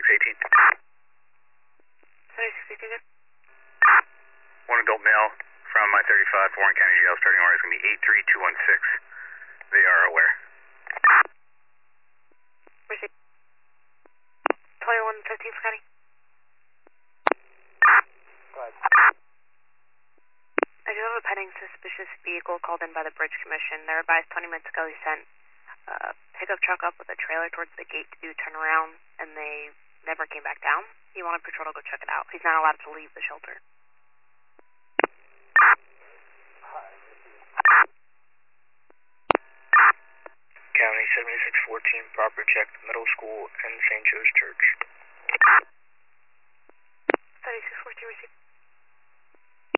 18. 7618 again. One adult male from I-35, Warren County Jail, starting order is going to be 83216. They are aware. Receive. 2115, Scotty. Go ahead. I do have a pending suspicious vehicle called in by the Bridge Commission. They're advised 20 minutes ago he sent a pickup truck up with a trailer towards the gate to do turnaround, and they never came back down. He wanted patrol to go check it out. He's not allowed to leave the shelter. County 7614, proper check, middle school and St. Joe's Church. 7614, receive.